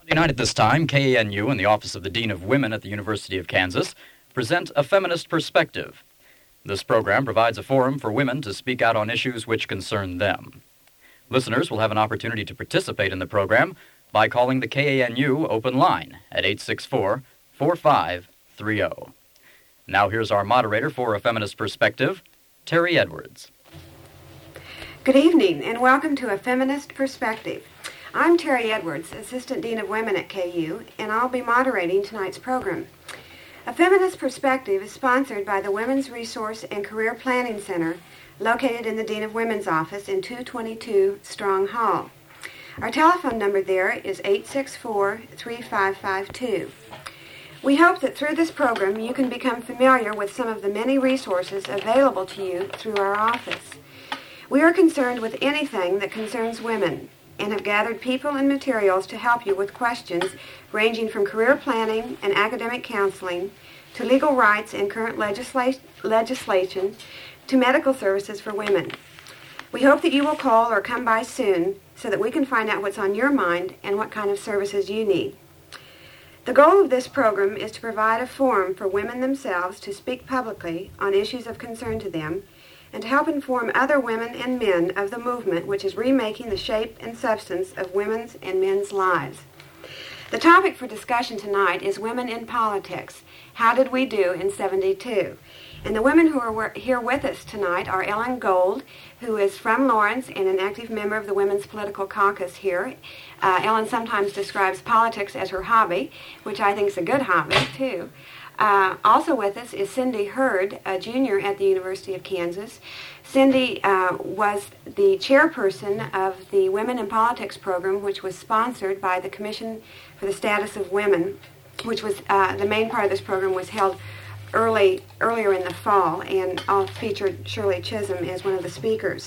Monday night at this time, KANU and the Office of the Dean of Women at the University of Kansas present A Feminist Perspective. This program provides a forum for women to speak out on issues which concern them. Listeners will have an opportunity to participate in the program by calling the KANU open line at 864-4530. Now here's our moderator for A Feminist Perspective, Terry Edwards. Good evening and welcome to A Feminist Perspective. I'm Terry Edwards, Assistant Dean of Women at KU, and I'll be moderating tonight's program. A Feminist Perspective is sponsored by the Women's Resource and Career Planning Center, located in the Dean of Women's office in 222 Strong Hall. Our telephone number there is 864-3552. We hope that through this program you can become familiar with some of the many resources available to you through our office. We are concerned with anything that concerns women and have gathered people and materials to help you with questions ranging from career planning and academic counseling to legal rights and current legislation to medical services for women. We hope that you will call or come by soon so that we can find out what's on your mind and what kind of services you need. The goal of this program is to provide a forum for women themselves to speak publicly on issues of concern to them and to help inform other women and men of the movement which is remaking the shape and substance of women's and men's lives. The topic for discussion tonight is women in politics. How did we do in 72? And the women who are here with us tonight are Ellen Gold, who is from Lawrence and an active member of the Women's Political Caucus here. Ellen sometimes describes politics as her hobby, which I think is a good hobby, too. Also with us is Cindy Hurd, a junior at the University of Kansas. Cindy was the chairperson of the Women in Politics program, which was sponsored by the Commission for the Status of Women, which was the main part of this program was held earlier in the fall, and I'll feature Shirley Chisholm as one of the speakers.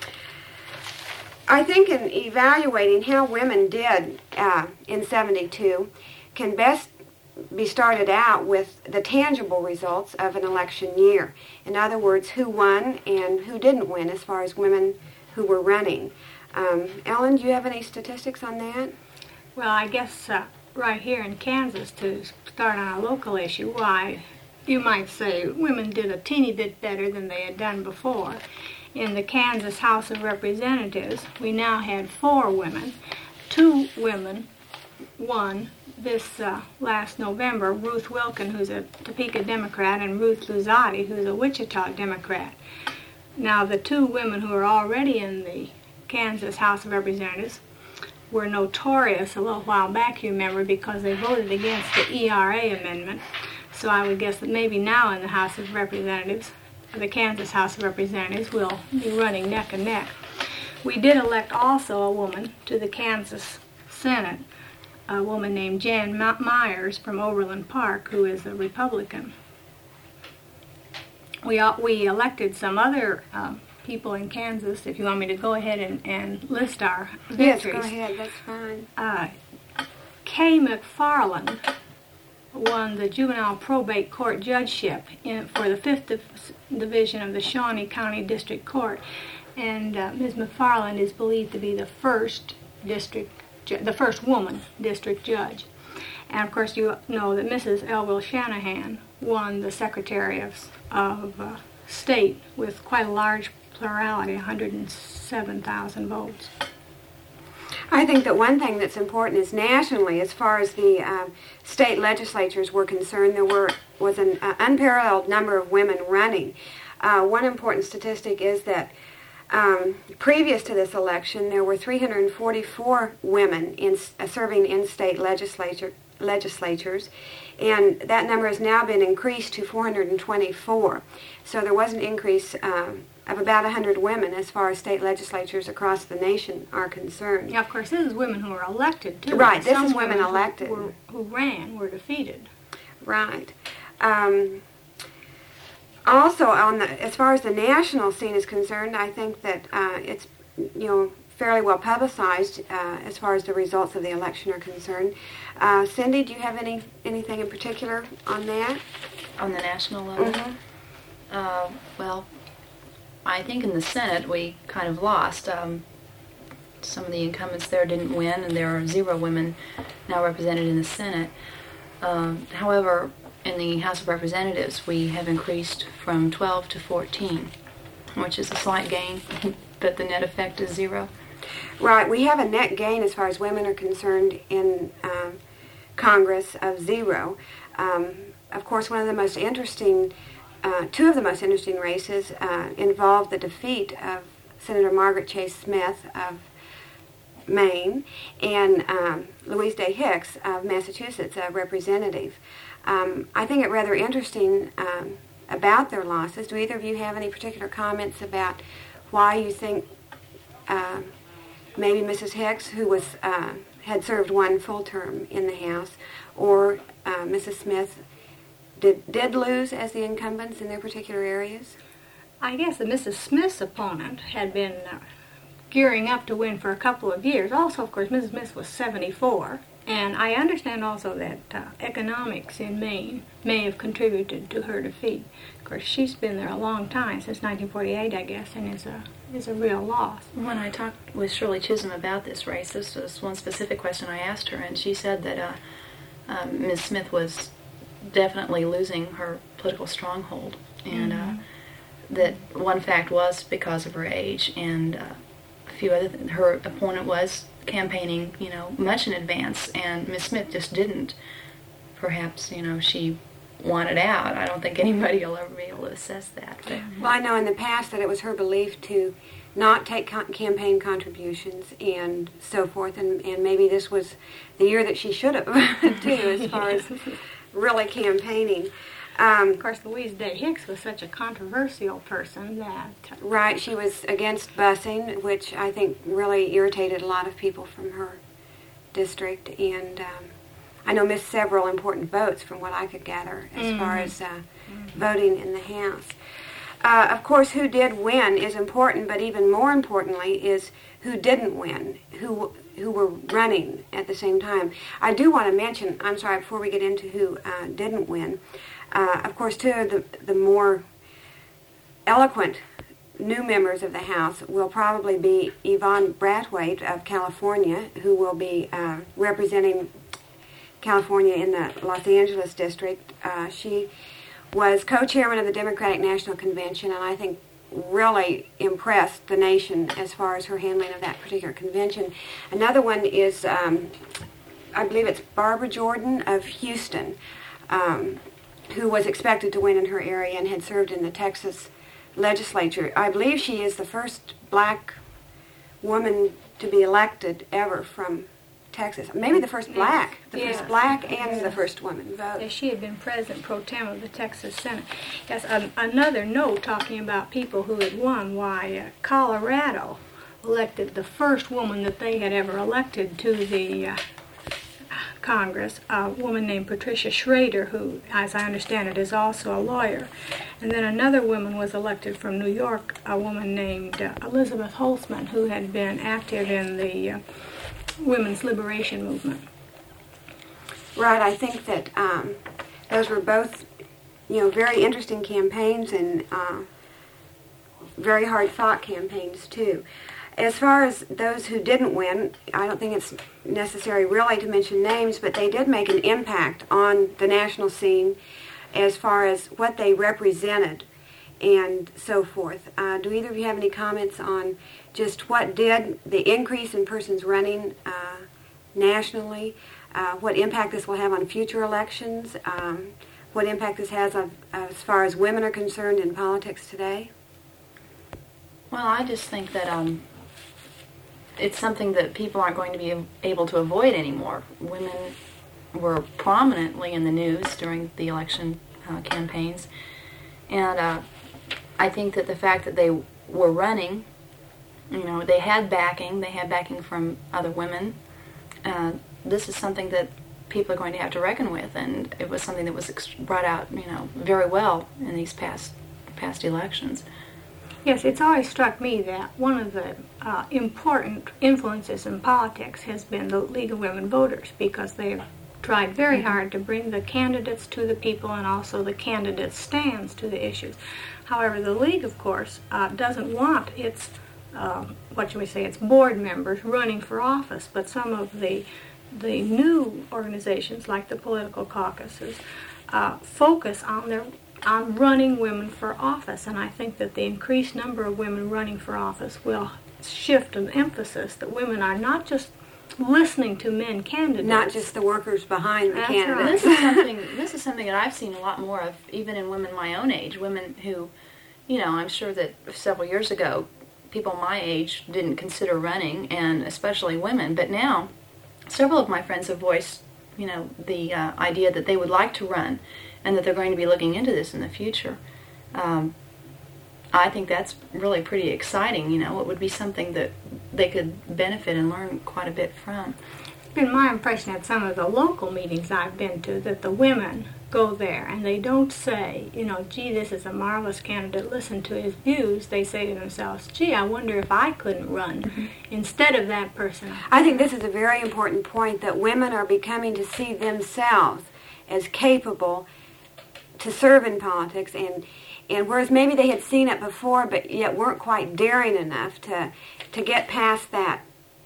I think in evaluating how women did in 72 can best be started out with the tangible results of an election year. In other words, who won and who didn't win as far as women who were running. Ellen, do you have any statistics on that? Well, I guess right here in Kansas, to start on a local issue, why, you might say women did a teeny bit better than they had done before. In the Kansas House of Representatives, we now had 4 women. 2 women won this last November, Ruth Wilkin, who's a Topeka Democrat, and Ruth Luzzati, who's a Wichita Democrat. Now, the 2 women who are already in the Kansas House of Representatives were notorious a little while back, you remember, because they voted against the ERA amendment. So I would guess that maybe now in the House of Representatives, the Kansas House of Representatives will be running neck and neck. We did elect also a woman to the Kansas Senate, a woman named Jan Myers from Overland Park, who is a Republican. We elected some other people in Kansas, if you want me to go ahead and list our victories. Yes, go ahead, that's fine. Kay McFarland won the Juvenile Probate Court judgeship for the 5th Division of the Shawnee County District Court. And Ms. McFarland is believed to be the first woman district judge. And of course you know that Mrs. Elville Shanahan won the Secretary of State with quite a large plurality, 107,000 votes. I think that one thing that's important is nationally, as far as the state legislatures were concerned, there was an unparalleled number of women running. One important statistic is that previous to this election, there were 344 women serving in state legislatures, and that number has now been increased to 424. So there was an increase of about 100 women as far as state legislatures across the nation are concerned. Yeah, of course, this is women who are elected, too. Right, this Some is women elected. Who ran were defeated. Right. Also, as far as the national scene is concerned, I think that it's fairly well publicized as far as the results of the election are concerned. Cindy, do you have anything in particular on that? On the national level? Mm-hmm. Well, I think in the Senate we kind of lost. Some of the incumbents there didn't win, and there are 0 women now represented in the Senate. However, in the House of Representatives, we have increased from 12 to 14, which is a slight gain, but the net effect is 0. Right. We have a net gain as far as women are concerned in Congress of 0. Of course, one of the most interesting, two of the most interesting races involved the defeat of Senator Margaret Chase Smith of Maine and Louise Day Hicks of Massachusetts, a representative. I think it rather interesting about their losses. Do either of you have any particular comments about why you think maybe Mrs. Hicks, who was had served one full term in the House, or Mrs. Smith did lose as the incumbents in their particular areas? I guess that Mrs. Smith's opponent had been gearing up to win for a couple of years. Also, of course, Mrs. Smith was 74. And I understand also that economics in Maine may have contributed to her defeat. Of course, she's been there a long time, since 1948, I guess, and is a real loss. When I talked with Shirley Chisholm about this race, this was one specific question I asked her, and she said that Ms. Smith was definitely losing her political stronghold, and that one fact was because of her age, and a few other her opponent was campaigning, much in advance, and Miss Smith just didn't. Perhaps, she wanted out. I don't think anybody will ever be able to assess that. But. Well, I know in the past that it was her belief to not take campaign contributions and so forth, and maybe this was the year that she should have, too, as far as really campaigning. Of course, Louise Day Hicks was such a controversial person that... Right, she was against busing, which I think really irritated a lot of people from her district, and I know missed several important votes from what I could gather as far as voting in the House. Of course, who did win is important, but even more importantly is who didn't win, who were running at the same time. I do want to mention, I'm sorry, before we get into who didn't win, of course, two of the more eloquent new members of the House will probably be Yvonne Brathwaite of California, who will be representing California in the Los Angeles district. She was co-chairman of the Democratic National Convention, and I think really impressed the nation as far as her handling of that particular convention. Another one is, I believe it's Barbara Jordan of Houston, who was expected to win in her area and had served in the Texas legislature. I believe she is the first black woman to be elected ever from Texas. Maybe the first black. First black and the first woman vote. Yes, she had been president pro tem of the Texas Senate. Yes, another note talking about people who had won, why Colorado elected the first woman that they had ever elected to the Congress, a woman named Patricia Schrader, who, as I understand it, is also a lawyer. And then another woman was elected from New York, a woman named Elizabeth Holtzman, who had been active in the women's liberation movement. Right, I think that those were both, very interesting campaigns and very hard-fought campaigns, too. As far as those who didn't win, I don't think it's necessary really to mention names, but they did make an impact on the national scene as far as what they represented and so forth. Do either of you have any comments on just what did the increase in persons running nationally, what impact this will have on future elections, what impact this has as far as women are concerned in politics today? Well, I just think that it's something that people aren't going to be able to avoid anymore. Women were prominently in the news during the election campaigns, and I think that the fact that they were running, they had backing from other women. This is something that people are going to have to reckon with, and it was something that was brought out, very well in these past elections. Yes, it's always struck me that one of the important influences in politics has been the League of Women Voters, because they've tried very hard to bring the candidates to the people and also the candidates' stands to the issues. However, the League, of course, doesn't want its, its board members running for office, but some of the the new organizations like the political caucuses focus on running women for office, and I think that the increased number of women running for office will shift an emphasis that women are not just listening to men candidates. Not just the workers behind the That's candidates. right. This is something that I've seen a lot more of, even in women my own age, women who, I'm sure that several years ago, people my age didn't consider running, and especially women, but now several of my friends have voiced, the idea that they would like to run and that they're going to be looking into this in the future. I think that's really pretty exciting. It would be something that they could benefit and learn quite a bit from. It's been my impression at some of the local meetings I've been to that the women go there and they don't say, gee, this is a marvelous candidate, listen to his views. They say to themselves, gee, I wonder if I couldn't run instead of that person. I think this is a very important point, that women are becoming to see themselves as capable to serve in politics, and whereas maybe they had seen it before but yet weren't quite daring enough to get past that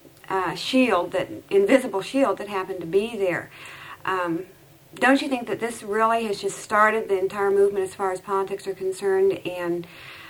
shield, that invisible shield that happened to be there. Don't you think that this really has just started the entire movement as far as politics are concerned, and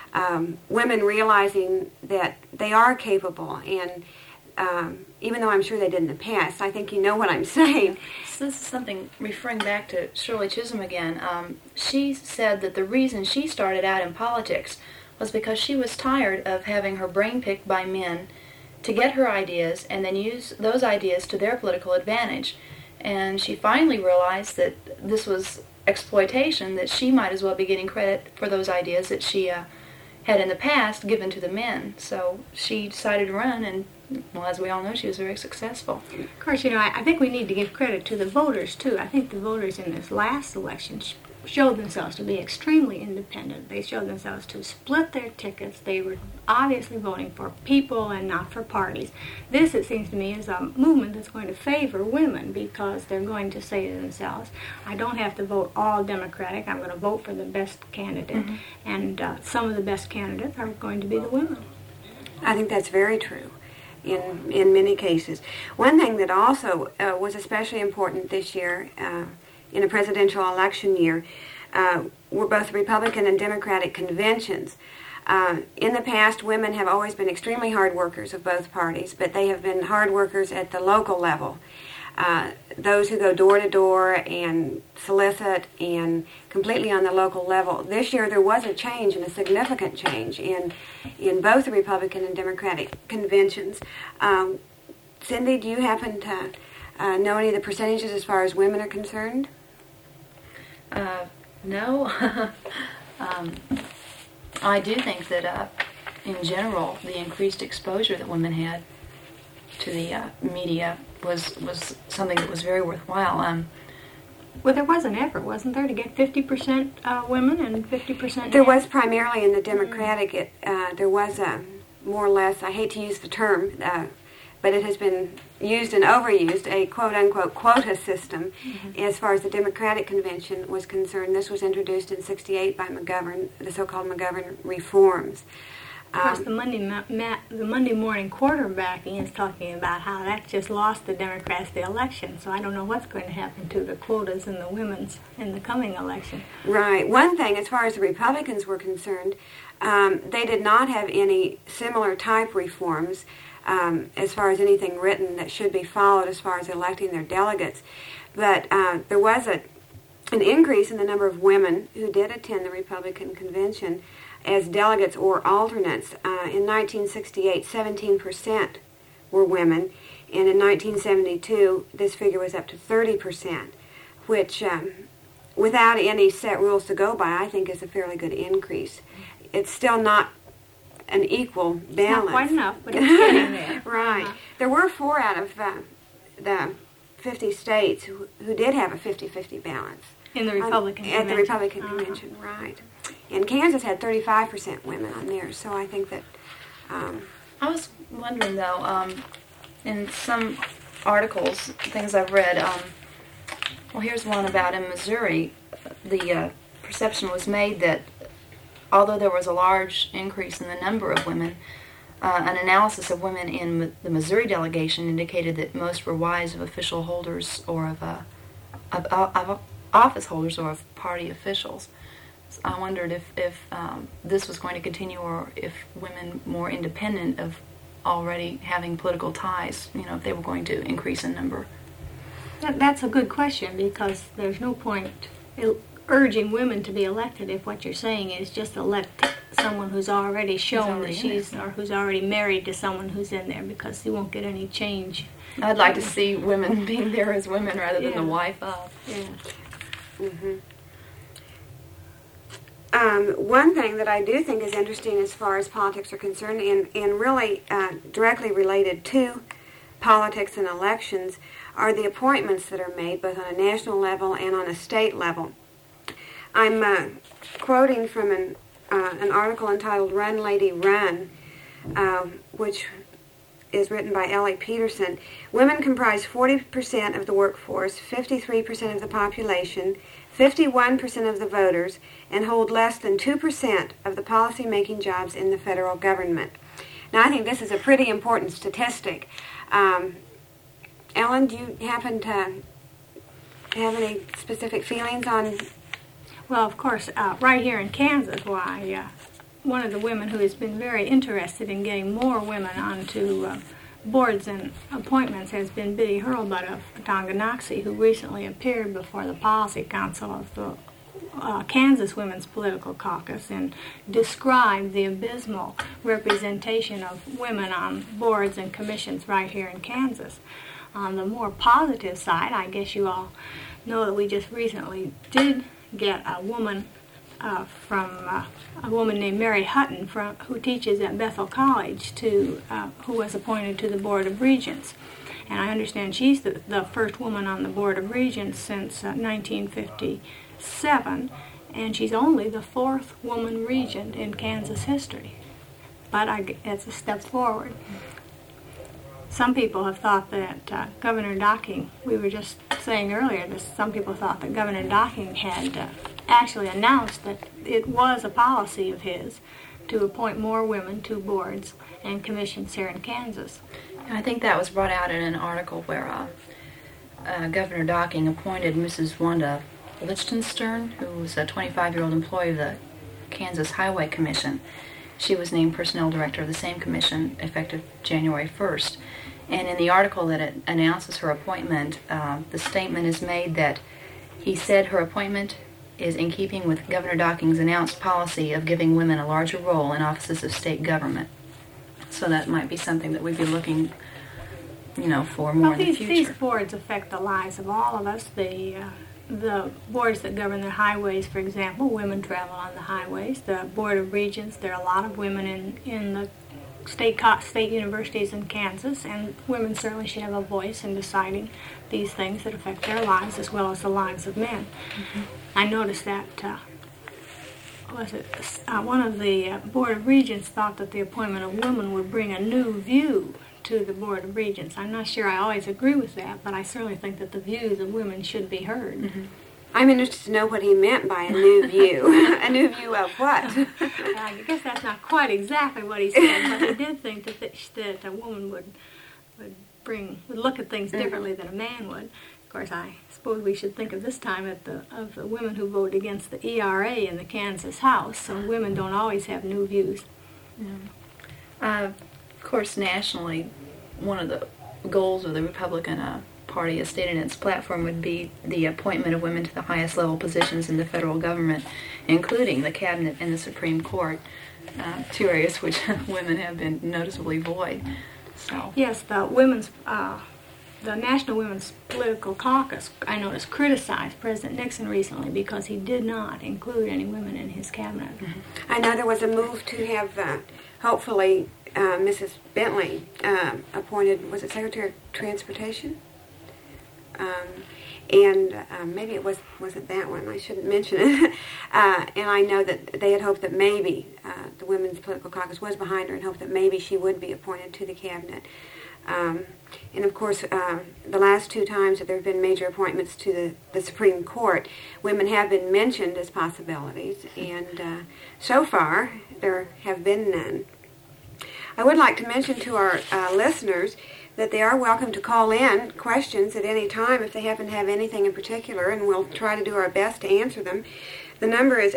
women realizing that they are capable, and even though I'm sure they did in the past, I think you know what I'm saying. So this is something, referring back to Shirley Chisholm again, she said that the reason she started out in politics was because she was tired of having her brain picked by men to get her ideas and then use those ideas to their political advantage. And she finally realized that this was exploitation, that she might as well be getting credit for those ideas that she had in the past given to the men. So she decided to run, and well, as we all know, she was very successful. Of course, I think we need to give credit to the voters, too. I think the voters in this last election showed themselves to be extremely independent. They showed themselves to split their tickets. They were obviously voting for people and not for parties. This, it seems to me, is a movement that's going to favor women, because they're going to say to themselves, I don't have to vote all Democratic. I'm going to vote for the best candidate. And some of the best candidates are going to be the women. I think that's very true in many cases. One thing that also was especially important this year, in a presidential election year, were both Republican and Democratic conventions. In the past, women have always been extremely hard workers of both parties, but they have been hard workers at the local level. Those who go door to door and solicit, and completely on the local level. This year there was a change, and a significant change, in both the Republican and Democratic conventions. Cindy, do you happen to know any of the percentages as far as women are concerned? No. I do think that, in general, the increased exposure that women had to the media was something that was very worthwhile. Well, there was an effort, wasn't there, to get 50% women and 50% men? There was, primarily in the Democratic. There was a more or less, I hate to use the term, but it has been used and overused, a quote-unquote quota system as far as the Democratic Convention was concerned. This was introduced in '68 by McGovern, the so-called McGovern reforms. Of course, the Monday morning quarterbacking is talking about how that just lost the Democrats the election. So I don't know what's going to happen to the quotas and the women's in the coming election. Right. One thing, as far as the Republicans were concerned, they did not have any similar type reforms as far as anything written that should be followed as far as electing their delegates. But there was an increase in the number of women who did attend the Republican convention as delegates or alternates. In 1968, 17% were women, and in 1972, this figure was up to 30%, which, without any set rules to go by, I think is a fairly good increase. It's still not an equal balance. It's not quite enough, but it's getting there. Right. There were 4 out of the 50 states who did have a 50-50 balance. In the Republican At convention. the Republican convention, right. And Kansas had 35% women on there, so I think that... I was wondering, though, in some articles, things I've read, well, here's one about in Missouri, the perception was made that although there was a large increase in the number of women, An analysis of women in the Missouri delegation indicated that most were wives of official holders or of office holders or of party officials. So I wondered if this was going to continue, or if women more independent of already having political ties, if they were going to increase in number. That's a good question, because there's no point urging women to be elected if what you're saying is just elect someone who's already shown that she's, or who's already married to someone who's in there, because you won't get any change. I'd like to see women being there as women rather than the wife of. Yeah. Mm-hmm. One thing that I do think is interesting as far as politics are concerned, and really directly related to politics and elections, are the appointments that are made both on a national level and on a state level. I'm quoting from an article entitled "Run Lady Run," which is written by Ellie Peterson. Women comprise 40% of the workforce, 53% of the population, 51% of the voters, and hold less than 2% of the policy-making jobs in the federal government. Now, I think this is a pretty important statistic. Ellen, do you happen to have any specific feelings on? Well, of course, right here in Kansas, one of the women who has been very interested in getting more women onto boards and appointments has been Biddy Hurlbut of Tonganoxie, who recently appeared before the Policy Council of the Kansas Women's Political Caucus and described the abysmal representation of women on boards and commissions right here in Kansas. On the more positive side, I guess you all know that we just recently did get a woman from a woman named Mary Hutton who teaches at Bethel College who was appointed to the Board of Regents. And I understand she's the first woman on the Board of Regents since 1957, and she's only the fourth woman regent in Kansas history. But it's a step forward. Some people have thought that Governor Docking, we were just saying earlier, that some people thought that Governor Docking had actually announced that it was a policy of his to appoint more women to boards and commissions here in Kansas. And I think that was brought out in an article where Governor Docking appointed Mrs. Wanda Lichtenstern, who was a 25-year-old employee of the Kansas Highway Commission. She was named personnel director of the same commission effective January 1st. And in the article that it announces her appointment, the statement is made that he said her appointment is in keeping with Governor Docking's announced policy of giving women a larger role in offices of state government. So that might be something that we'd be looking, for more in the future. These boards affect the lives of all of us. The boards that govern the highways, for example, women travel on the highways. The Board of Regents, there are a lot of women in the state universities in Kansas, and women certainly should have a voice in deciding these things that affect their lives as well as the lives of men. Mm-hmm. I noticed that one of the Board of Regents thought that the appointment of women would bring a new view to the Board of Regents. I'm not sure I always agree with that, but I certainly think that the views of women should be heard. Mm-hmm. I'm interested to know what he meant by a new view. A new view of what? I guess that's not quite exactly what he said, but he did think that a woman would look at things differently than a man would. Of course, I suppose we should think of this time of the women who voted against the ERA in the Kansas House, so women don't always have new views. Of course, nationally, one of the goals of the Republican Party, as stated in its platform, would be the appointment of women to the highest level positions in the federal government, including the cabinet and the Supreme Court, two areas which women have been noticeably void. So. Yes, the National Women's Political Caucus, I noticed, criticized President Nixon recently because he did not include any women in his cabinet. Mm-hmm. I know there was a move to have, hopefully, Mrs. Bentley appointed, was it Secretary of Transportation? Maybe it wasn't that one. I shouldn't mention it. And I know that they had hoped that maybe the Women's Political Caucus was behind her and hoped that maybe she would be appointed to the cabinet. And of course, the last two times that there have been major appointments to the Supreme Court, women have been mentioned as possibilities, and so far there have been none. I would like to mention to our listeners that they are welcome to call in questions at any time if they happen to have anything in particular, and we'll try to do our best to answer them. The number is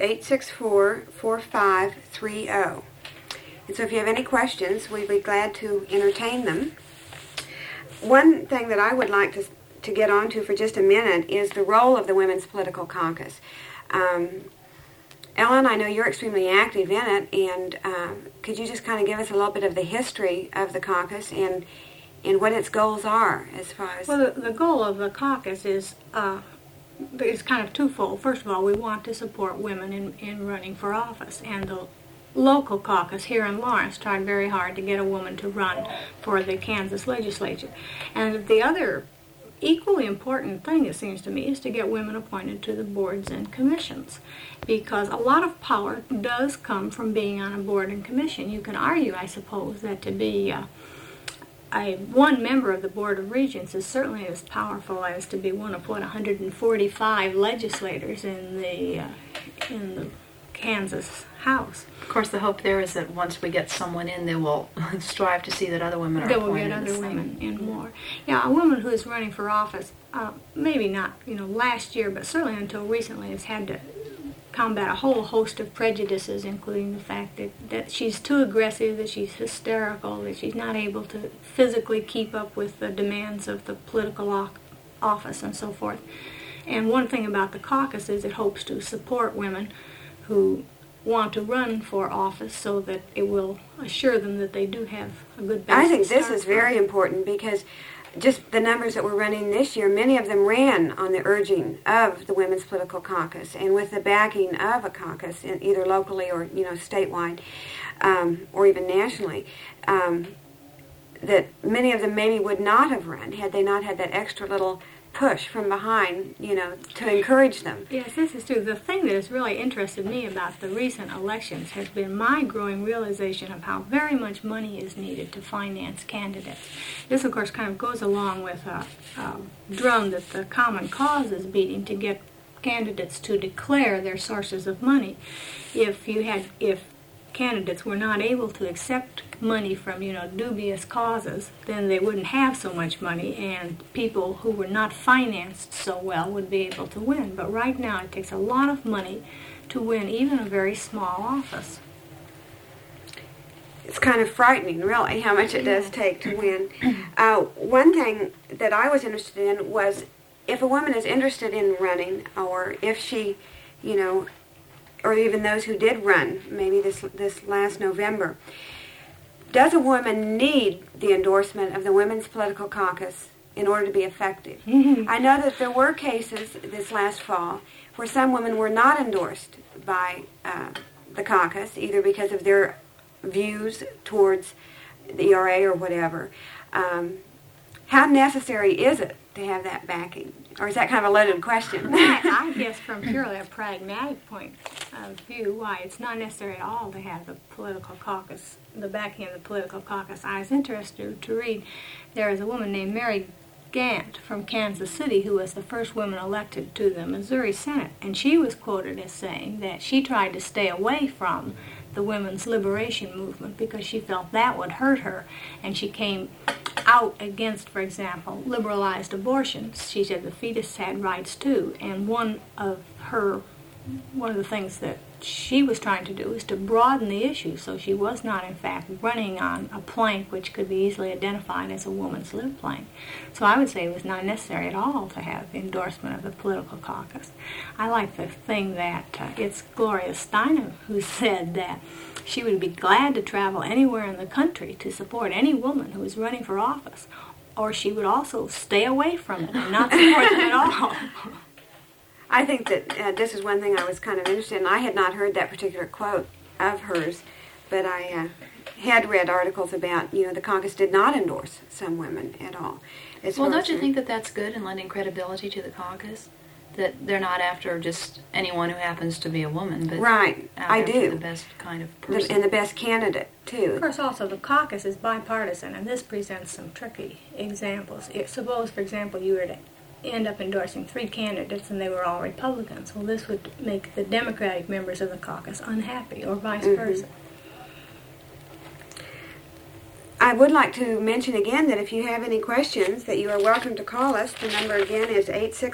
864-4530. And so if you have any questions, we'd be glad to entertain them. One thing that I would like to get onto for just a minute is the role of the Women's Political Caucus. Ellen, I know you're extremely active in it, and could you just kind of give us a little bit of the history of the caucus and what its goals are as far as... Well, the goal of the caucus is kind of twofold. First of all, we want to support women in running for office, and the local caucus here in Lawrence tried very hard to get a woman to run for the Kansas legislature. And the other equally important thing, it seems to me, is to get women appointed to the boards and commissions, because a lot of power does come from being on a board and commission. You can argue, I suppose, that to be one member of the Board of Regents is certainly as powerful as to be one of 145 legislators in the Kansas House. Of course, the hope there is that once we get someone in, they will strive to see that other women are appointed. They will get other women in more. Yeah, a woman who is running for office, maybe not, last year, but certainly until recently, has had to combat a whole host of prejudices, including the fact that she's too aggressive, that she's hysterical, that she's not able to physically keep up with the demands of the political office and so forth. And one thing about the caucus is it hopes to support women who want to run for office so that it will assure them that they do have a good basis. I think this is very important because just the numbers that we're running this year, many of them ran on the urging of the Women's Political Caucus and with the backing of a caucus, either locally or statewide or even nationally, that many of them maybe would not have run had they not had that extra little push from behind, to encourage them. Yes, this is true. The thing that has really interested me about the recent elections has been my growing realization of how very much money is needed to finance candidates. This, of course, kind of goes along with a drum that the Common Cause is beating to get candidates to declare their sources of money. If candidates were not able to accept money from, dubious causes, then they wouldn't have so much money, and people who were not financed so well would be able to win. But right now it takes a lot of money to win even a very small office. It's kind of frightening, really, how much it does take to win. One thing that I was interested in was if a woman is interested in running, or if she, or even those who did run, maybe this last November, does a woman need the endorsement of the Women's Political Caucus in order to be effective? Mm-hmm. I know that there were cases this last fall where some women were not endorsed by the caucus, either because of their views towards the ERA or whatever. How necessary is it to have that backing? Or is that kind of a loaded question? I guess from purely a pragmatic point of view, why it's not necessary at all to have the political caucus, the backing of the political caucus. I was interested to read there is a woman named Mary Gant from Kansas City who was the first woman elected to the Missouri Senate, and she was quoted as saying that she tried to stay away from the women's liberation movement because she felt that would hurt her, and she came out against, for example, liberalized abortions. She said the fetus had rights too, and one of the things that she was trying to do is to broaden the issue, so she was not in fact running on a plank which could be easily identified as a woman's lib plank. So I would say it was not necessary at all to have the endorsement of the political caucus. I like the thing that it's Gloria Steinem who said that she would be glad to travel anywhere in the country to support any woman who is running for office, or she would also stay away from it and not support them at all. I think that this is one thing I was kind of interested in. I had not heard that particular quote of hers, but I had read articles about, the caucus did not endorse some women at all. Well, don't you think that that's good in lending credibility to the caucus? That they're not after just anyone who happens to be a woman, but right, I do. The best kind of person. And the best candidate, too. Of course, also, the caucus is bipartisan, and this presents some tricky examples. Suppose, for example, you were to end up endorsing 3 candidates and they were all Republicans. Well, this would make the Democratic members of the caucus unhappy, or vice versa. I would like to mention again that if you have any questions, that you are welcome to call us. The number again is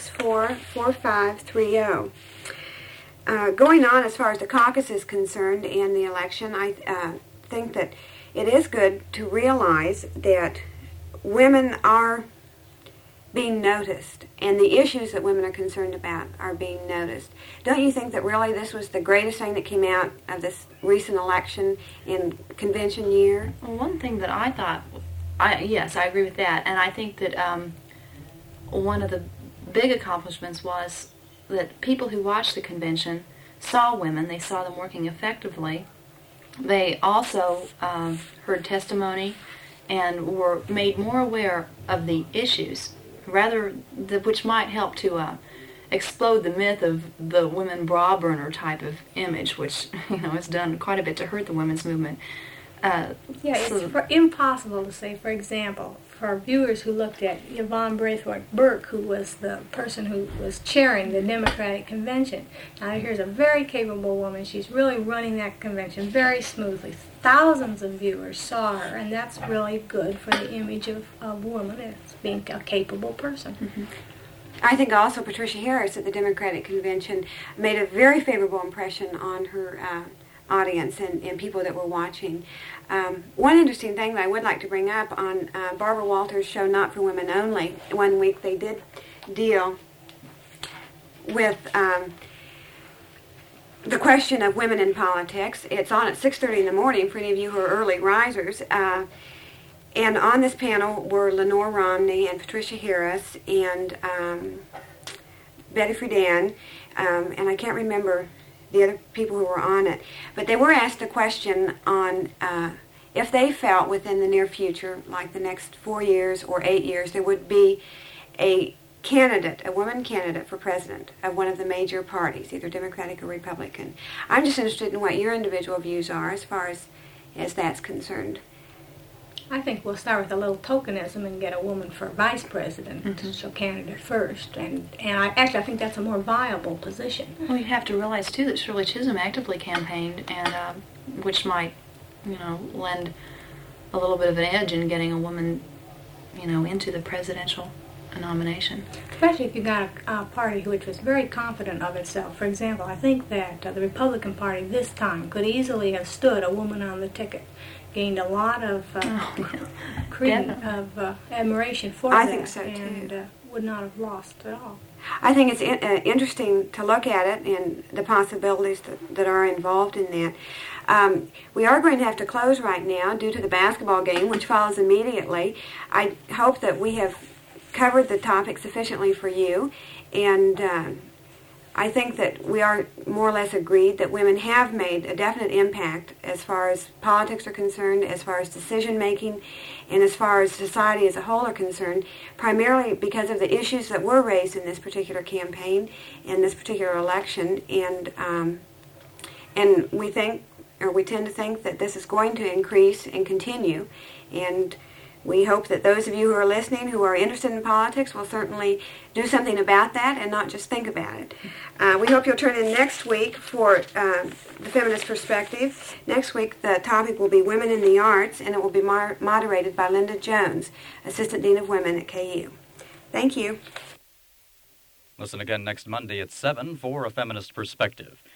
864-4530. Going on as far as the caucus is concerned and the election, I think that it is good to realize that women are being noticed, and the issues that women are concerned about are being noticed. Don't you think that really this was the greatest thing that came out of this recent election in convention year? Well, one thing that I thought, yes, I agree with that, and I think that one of the big accomplishments was that people who watched the convention saw women, they saw them working effectively. They also heard testimony and were made more aware of the issues, which might help to explode the myth of the women bra burner type of image, which has done quite a bit to hurt the women's movement. It's impossible to say, for example, for viewers who looked at Yvonne Braithwaite Burke, who was the person who was chairing the Democratic Convention. Now here's a very capable woman. She's really running that convention very smoothly. Thousands of viewers saw her, and that's really good for the image of a woman as being a capable person. Mm-hmm. I think also Patricia Harris at the Democratic Convention made a very favorable impression on her audience and people that were watching. One interesting thing that I would like to bring up on Barbara Walters' show, Not for Women Only, one week they did deal with the question of women in politics. It's on at 6:30 in the morning for any of you who are early risers. And on this panel were Lenore Romney and Patricia Harris and Betty Friedan, and I can't remember the other people who were on it. But they were asked a question on if they felt within the near future, like the next 4 years or 8 years, there would be a woman candidate for president of one of the major parties, either Democratic or Republican. I'm just interested in what your individual views are as far as that's concerned. I think we'll start with a little tokenism and get a woman for vice presidential candidate first, and I think that's a more viable position. Well, you have to realize too that Shirley Chisholm actively campaigned, and which might, lend a little bit of an edge in getting a woman, into the presidential nomination. Especially if you got a party which was very confident of itself. For example, I think that the Republican Party this time could easily have stood a woman on the ticket. Gained a lot of admiration for that. I think so, too. And would not have lost at all. I think it's interesting to look at it and the possibilities that are involved in that. We are going to have to close right now due to the basketball game, which follows immediately. I hope that we have covered the topic sufficiently for you, and I think that we are more or less agreed that women have made a definite impact as far as politics are concerned, as far as decision-making, and as far as society as a whole are concerned, primarily because of the issues that were raised in this particular campaign, in this particular election, and we tend to think that this is going to increase and continue, and we hope that those of you who are listening who are interested in politics will certainly do something about that and not just think about it. We hope you'll turn in next week for the Feminist Perspective. Next week the topic will be Women in the Arts, and it will be moderated by Linda Jones, Assistant Dean of Women at KU. Thank you. Listen again next Monday at 7 for A Feminist Perspective.